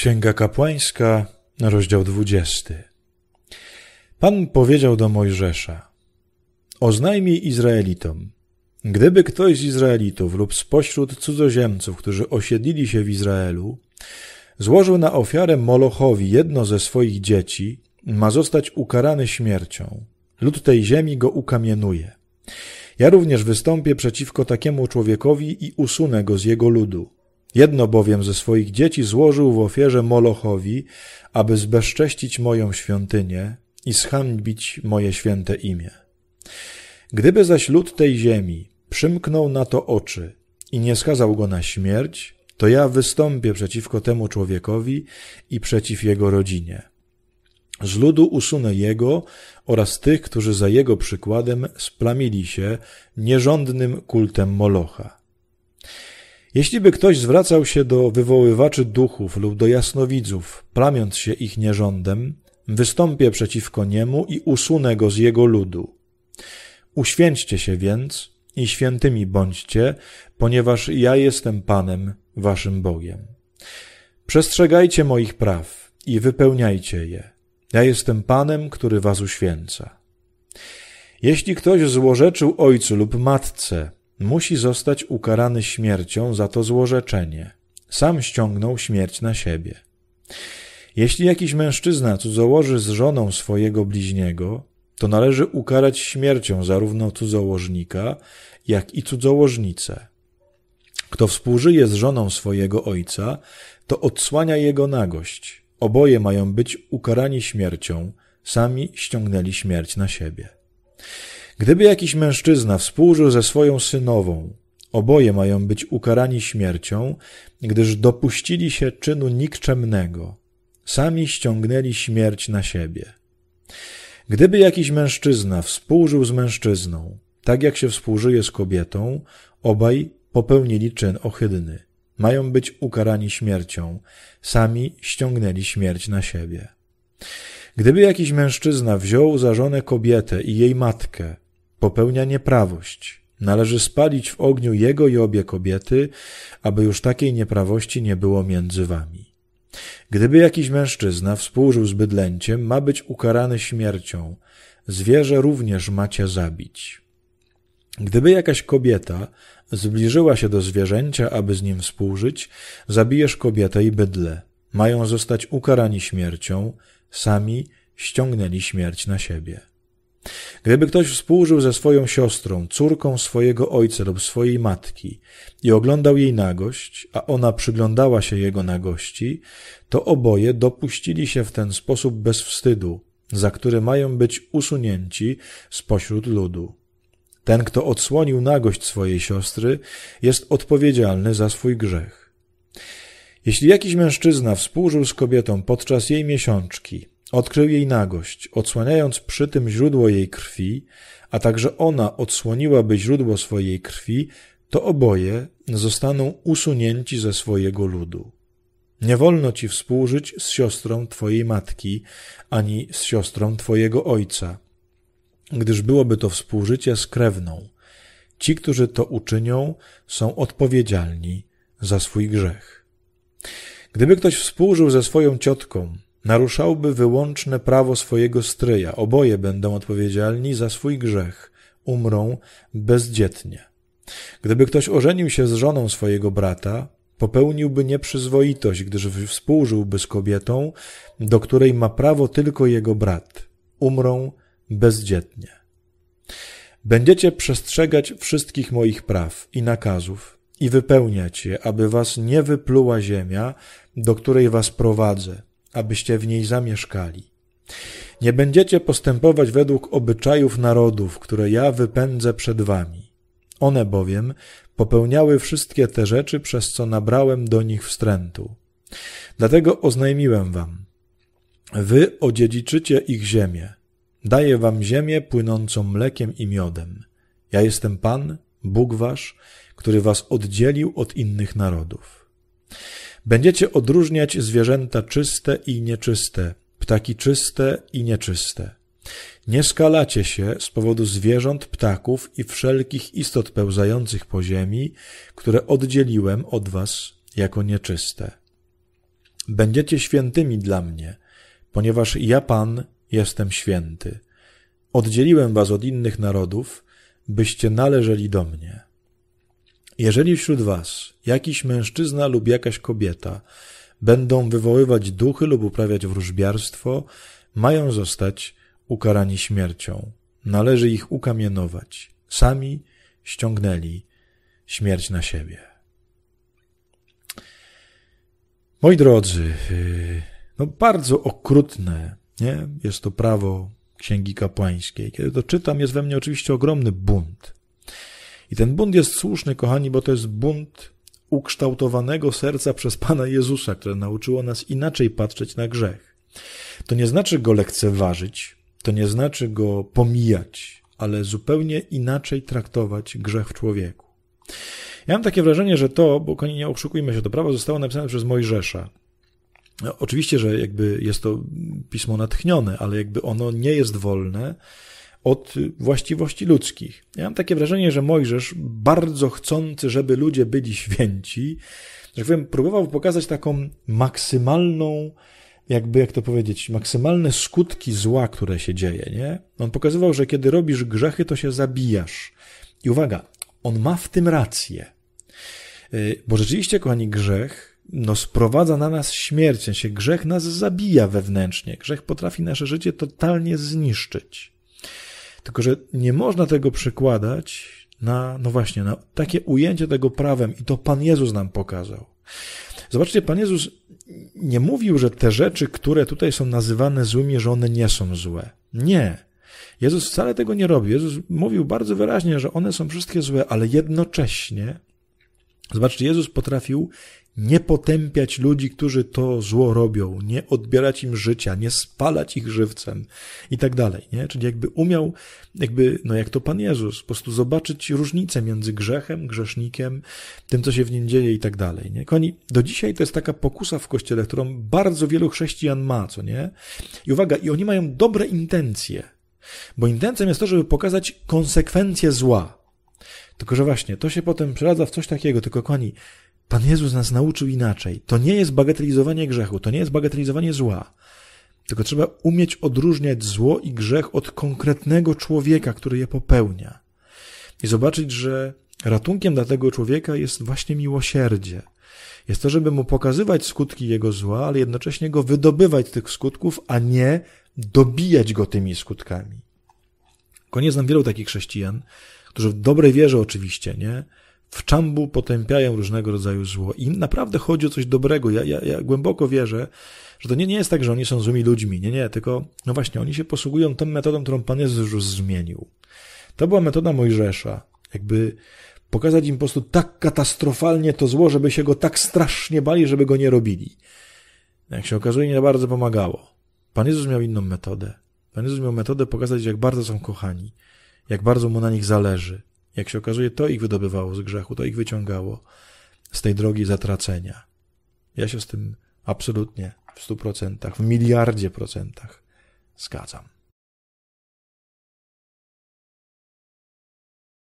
Księga Kapłańska, rozdział 20. Pan powiedział do Mojżesza: oznajmij Izraelitom, gdyby ktoś z Izraelitów lub spośród cudzoziemców, którzy osiedlili się w Izraelu, złożył na ofiarę Molochowi jedno ze swoich dzieci, ma zostać ukarany śmiercią. Lud tej ziemi go ukamienuje. Ja również wystąpię przeciwko takiemu człowiekowi i usunę go z jego ludu. Jedno bowiem ze swoich dzieci złożył w ofierze Molochowi, aby zbezcześcić moją świątynię i zhańbić moje święte imię. Gdyby zaś lud tej ziemi przymknął na to oczy i nie skazał go na śmierć, to ja wystąpię przeciwko temu człowiekowi i przeciw jego rodzinie. Z ludu usunę jego oraz tych, którzy za jego przykładem splamili się nierządnym kultem Molocha. Jeśli by ktoś zwracał się do wywoływaczy duchów lub do jasnowidzów, plamiąc się ich nierządem, wystąpię przeciwko niemu i usunę go z jego ludu. Uświęćcie się więc i świętymi bądźcie, ponieważ ja jestem Panem, waszym Bogiem. Przestrzegajcie moich praw i wypełniajcie je. Ja jestem Panem, który was uświęca. Jeśli ktoś złorzeczył ojcu lub matce, musi zostać ukarany śmiercią za to złorzeczenie. Sam ściągnął śmierć na siebie. Jeśli jakiś mężczyzna cudzołoży z żoną swojego bliźniego, to należy ukarać śmiercią zarówno cudzołożnika, jak i cudzołożnicę. Kto współżyje z żoną swojego ojca, to odsłania jego nagość. Oboje mają być ukarani śmiercią, sami ściągnęli śmierć na siebie. Gdyby jakiś mężczyzna współżył ze swoją synową, oboje mają być ukarani śmiercią, gdyż dopuścili się czynu nikczemnego. Sami ściągnęli śmierć na siebie. Gdyby jakiś mężczyzna współżył z mężczyzną, tak jak się współżyje z kobietą, obaj popełnili czyn ohydny. Mają być ukarani śmiercią. Sami ściągnęli śmierć na siebie. Gdyby jakiś mężczyzna wziął za żonę kobietę i jej matkę, popełnia nieprawość. Należy spalić w ogniu jego i obie kobiety, aby już takiej nieprawości nie było między wami. Gdyby jakiś mężczyzna współżył z bydlęciem, ma być ukarany śmiercią. Zwierzę również macie zabić. Gdyby jakaś kobieta zbliżyła się do zwierzęcia, aby z nim współżyć, zabijesz kobietę i bydlę. Mają zostać ukarani śmiercią, sami ściągnęli śmierć na siebie. Gdyby ktoś współżył ze swoją siostrą, córką swojego ojca lub swojej matki i oglądał jej nagość, a ona przyglądała się jego nagości, to oboje dopuścili się w ten sposób bez wstydu, za który mają być usunięci spośród ludu. Ten, kto odsłonił nagość swojej siostry, jest odpowiedzialny za swój grzech. Jeśli jakiś mężczyzna współżył z kobietą podczas jej miesiączki, odkrył jej nagość, odsłaniając przy tym źródło jej krwi, a także ona odsłoniłaby źródło swojej krwi, to oboje zostaną usunięci ze swojego ludu. Nie wolno ci współżyć z siostrą twojej matki, ani z siostrą twojego ojca, gdyż byłoby to współżycie z krewną. Ci, którzy to uczynią, są odpowiedzialni za swój grzech. Gdyby ktoś współżył ze swoją ciotką, naruszałby wyłączne prawo swojego stryja. Oboje będą odpowiedzialni za swój grzech. Umrą bezdzietnie. Gdyby ktoś ożenił się z żoną swojego brata, popełniłby nieprzyzwoitość, gdyż współżyłby z kobietą, do której ma prawo tylko jego brat. Umrą bezdzietnie. Będziecie przestrzegać wszystkich moich praw i nakazów i wypełniać je, aby was nie wypluła ziemia, do której was prowadzę, abyście w niej zamieszkali. Nie będziecie postępować według obyczajów narodów, które ja wypędzę przed wami. One bowiem popełniały wszystkie te rzeczy, przez co nabrałem do nich wstrętu. Dlatego oznajmiłem wam: wy odziedziczycie ich ziemię. Daję wam ziemię płynącą mlekiem i miodem. Ja jestem Pan, Bóg wasz, który was oddzielił od innych narodów. Będziecie odróżniać zwierzęta czyste i nieczyste, ptaki czyste i nieczyste. Nie skalacie się z powodu zwierząt, ptaków i wszelkich istot pełzających po ziemi, które oddzieliłem od was jako nieczyste. Będziecie świętymi dla mnie, ponieważ ja, Pan, jestem święty. Oddzieliłem was od innych narodów, byście należeli do mnie. Jeżeli wśród was jakiś mężczyzna lub jakaś kobieta będą wywoływać duchy lub uprawiać wróżbiarstwo, mają zostać ukarani śmiercią. Należy ich ukamienować. Sami ściągnęli śmierć na siebie. Moi drodzy, bardzo okrutne, nie? Jest to prawo Księgi Kapłańskiej. Kiedy to czytam, jest we mnie oczywiście ogromny bunt. I ten bunt jest słuszny, kochani, bo to jest bunt ukształtowanego serca przez Pana Jezusa, które nauczyło nas inaczej patrzeć na grzech. To nie znaczy go lekceważyć, to nie znaczy go pomijać, ale zupełnie inaczej traktować grzech w człowieku. Ja mam takie wrażenie, że bo nie oszukujmy się, to prawo zostało napisane przez Mojżesza. No, oczywiście, że jakby jest to pismo natchnione, ale jakby ono nie jest wolne od właściwości ludzkich. Ja mam takie wrażenie, że Mojżesz, bardzo chcący, żeby ludzie byli święci, że tak powiem, próbował pokazać taką maksymalną, maksymalne skutki zła, które się dzieje, nie? On pokazywał, że kiedy robisz grzechy, to się zabijasz. I uwaga, on ma w tym rację. Bo rzeczywiście, kochani, grzech sprowadza na nas śmierć, w sensie grzech nas zabija wewnętrznie. Grzech potrafi nasze życie totalnie zniszczyć. Tylko że nie można tego przekładać na takie ujęcie tego prawem i to Pan Jezus nam pokazał. Zobaczcie, Pan Jezus nie mówił, że te rzeczy, które tutaj są nazywane złymi, że one nie są złe. Nie. Jezus wcale tego nie robił. Jezus mówił bardzo wyraźnie, że one są wszystkie złe, ale jednocześnie, zobaczcie, Jezus potrafił nie potępiać ludzi, którzy to zło robią, nie odbierać im życia, nie spalać ich żywcem i tak dalej, nie? Czyli jakby umiał, jak to Pan Jezus, po prostu zobaczyć różnicę między grzechem, grzesznikiem, tym, co się w nim dzieje i tak dalej, nie? Do dzisiaj to jest taka pokusa w Kościele, którą bardzo wielu chrześcijan ma, co nie? I uwaga, i oni mają dobre intencje, bo intencją jest to, żeby pokazać konsekwencje zła. Tylko że właśnie, to się potem przeradza w coś takiego, tylko kochani, Pan Jezus nas nauczył inaczej. To nie jest bagatelizowanie grzechu, to nie jest bagatelizowanie zła. Tylko trzeba umieć odróżniać zło i grzech od konkretnego człowieka, który je popełnia. I zobaczyć, że ratunkiem dla tego człowieka jest właśnie miłosierdzie. Jest to, żeby mu pokazywać skutki jego zła, ale jednocześnie go wydobywać z tych skutków, a nie dobijać go tymi skutkami. Koniec znam wielu takich chrześcijan, którzy w dobrej wierze oczywiście, nie? W czambu potępiają różnego rodzaju zło. I im naprawdę chodzi o coś dobrego. Ja głęboko wierzę, że to nie jest tak, że oni są złymi ludźmi. Nie, tylko właśnie oni się posługują tą metodą, którą Pan Jezus już zmienił. To była metoda Mojżesza. Jakby pokazać im po prostu tak katastrofalnie to zło, żeby się go tak strasznie bali, żeby go nie robili. Jak się okazuje, nie bardzo pomagało. Pan Jezus miał inną metodę. Pan Jezus miał metodę pokazać, jak bardzo są kochani, jak bardzo mu na nich zależy. Jak się okazuje, to ich wydobywało z grzechu, to ich wyciągało z tej drogi zatracenia. Ja się z tym absolutnie w 100%, w miliardzie procentach zgadzam.